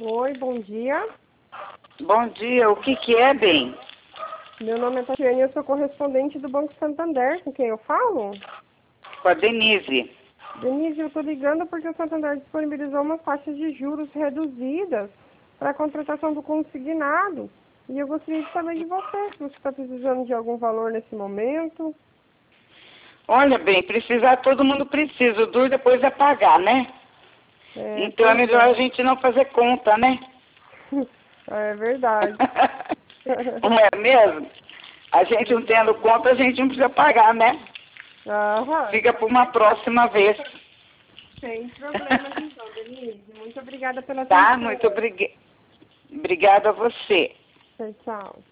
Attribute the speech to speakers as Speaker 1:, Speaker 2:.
Speaker 1: Oi, bom dia.
Speaker 2: Bom dia, o que é, bem?
Speaker 1: Meu nome é Tatiane e eu sou correspondente do Banco Santander. Com quem eu falo?
Speaker 2: Com a Denise.
Speaker 1: Denise, eu estou ligando porque o Santander disponibilizou umas taxas de juros reduzidas para a contratação do consignado. E eu gostaria de saber de você, se você está precisando de algum valor nesse momento.
Speaker 2: Olha, bem, precisar todo mundo precisa, o duro depois é pagar, né? Então é
Speaker 1: Pois
Speaker 2: melhor a gente não fazer conta, né?
Speaker 1: é verdade.
Speaker 2: Não é mesmo? A gente não tendo conta, a gente não precisa pagar, né?
Speaker 1: Aham.
Speaker 2: Fica para uma próxima vez.
Speaker 1: Sem problemas então, Denise. Muito obrigada pela
Speaker 2: Tá?
Speaker 1: atenção.
Speaker 2: Muito obrigada a você.
Speaker 1: Tchau, tchau.